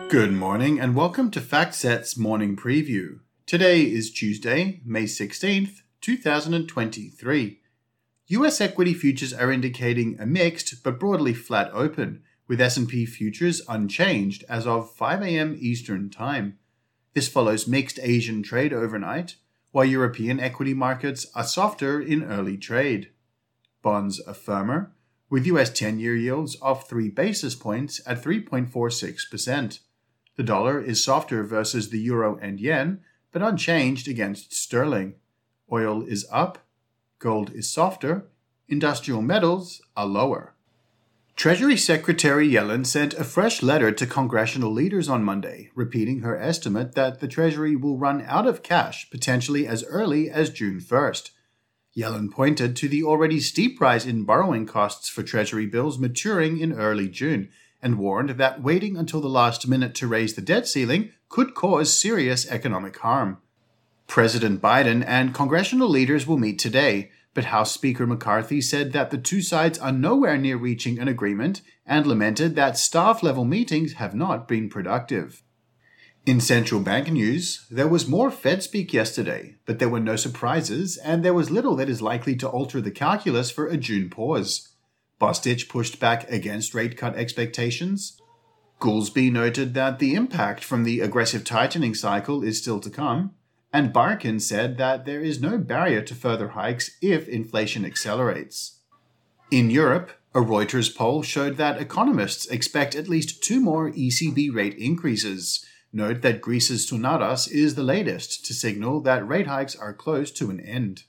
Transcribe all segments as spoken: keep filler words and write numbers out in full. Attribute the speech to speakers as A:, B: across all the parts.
A: Good morning and welcome to FactSet's morning preview. Today is Tuesday, May sixteenth, two thousand twenty-three. U S equity futures are indicating a mixed but broadly flat open, with S and P futures unchanged as of five a.m. Eastern Time. This follows mixed Asian trade overnight, while European equity markets are softer in early trade. Bonds are firmer, with U S ten-year yields off three basis points at three point four six percent. The dollar is softer versus the euro and yen, but unchanged against sterling. Oil is up, gold is softer, industrial metals are lower. Treasury Secretary Yellen sent a fresh letter to congressional leaders on Monday, repeating her estimate that the Treasury will run out of cash potentially as early as June first. Yellen pointed to the already steep rise in borrowing costs for Treasury bills maturing in early June, and warned that waiting until the last minute to raise the debt ceiling could cause serious economic harm. President Biden and congressional leaders will meet today, but House Speaker McCarthy said that the two sides are nowhere near reaching an agreement and lamented that staff-level meetings have not been productive. In central bank news, there was more Fed speak yesterday, but there were no surprises and there was little that is likely to alter the calculus for a June pause. Bostic pushed back against rate cut expectations. Goolsbee noted that the impact from the aggressive tightening cycle is still to come, and Barkin said that there is no barrier to further hikes if inflation accelerates. In Europe, a Reuters poll showed that economists expect at least two more E C B rate increases. Note that Greece's Tounaras is the latest to signal that rate hikes are close to an end.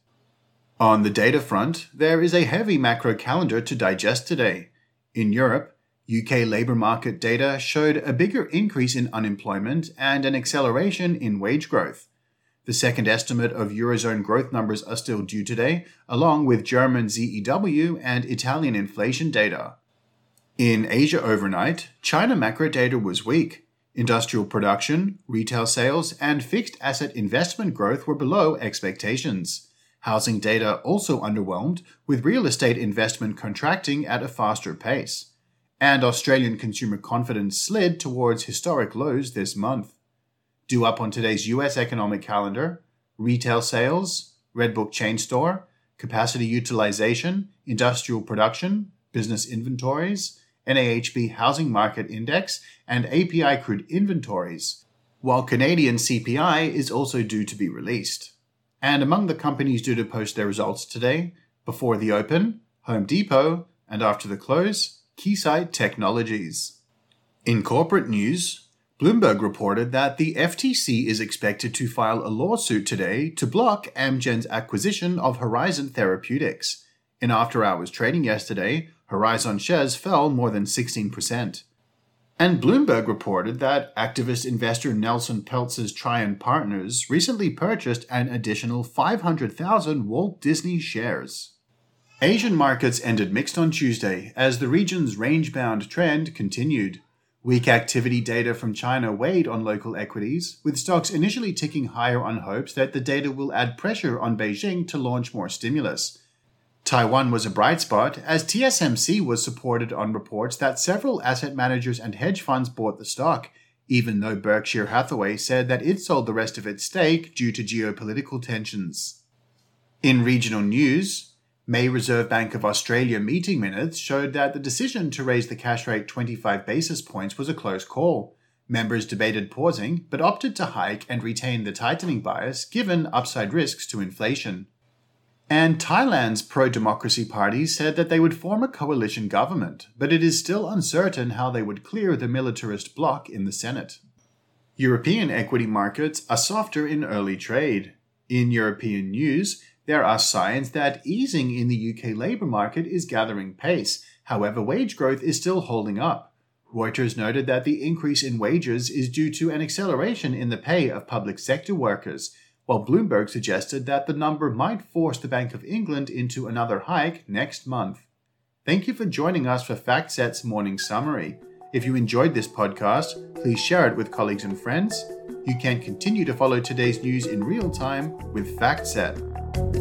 A: On the data front, there is a heavy macro calendar to digest today. In Europe, U K labour market data showed a bigger increase in unemployment and an acceleration in wage growth. The second estimate of Eurozone growth numbers are still due today, along with German Z E W and Italian inflation data. In Asia overnight, China macro data was weak. Industrial production, retail sales, and fixed asset investment growth were below expectations. Housing data also underwhelmed, with real estate investment contracting at a faster pace. And Australian consumer confidence slid towards historic lows this month. Due up on today's U S economic calendar, retail sales, Redbook chain store, capacity utilization, industrial production, business inventories, N A H B housing market index, and A P I crude inventories, while Canadian C P I is also due to be released. And among the companies due to post their results today, before the open, Home Depot, and after the close, Keysight Technologies. In corporate news, Bloomberg reported that the F T C is expected to file a lawsuit today to block Amgen's acquisition of Horizon Therapeutics. In after-hours trading yesterday, Horizon shares fell more than sixteen percent. And Bloomberg reported that activist investor Nelson Peltz's Trian Partners recently purchased an additional five hundred thousand Walt Disney shares. Asian markets ended mixed on Tuesday as the region's range-bound trend continued. Weak activity data from China weighed on local equities, with stocks initially ticking higher on hopes that the data will add pressure on Beijing to launch more stimulus. Taiwan was a bright spot as T S M C was supported on reports that several asset managers and hedge funds bought the stock, even though Berkshire Hathaway said that it sold the rest of its stake due to geopolitical tensions. In regional news, May Reserve Bank of Australia meeting minutes showed that the decision to raise the cash rate twenty-five basis points was a close call. Members debated pausing, but opted to hike and retain the tightening bias given upside risks to inflation. And Thailand's pro-democracy party said that they would form a coalition government, but it is still uncertain how they would clear the militarist bloc in the Senate. European equity markets are softer in early trade. In European news, there are signs that easing in the U K labour market is gathering pace. However, wage growth is still holding up. Reuters noted that the increase in wages is due to an acceleration in the pay of public sector workers, while Bloomberg suggested that the number might force the Bank of England into another hike next month. Thank you for joining us for FactSet's morning summary. If you enjoyed this podcast, please share it with colleagues and friends. You can continue to follow today's news in real time with FactSet.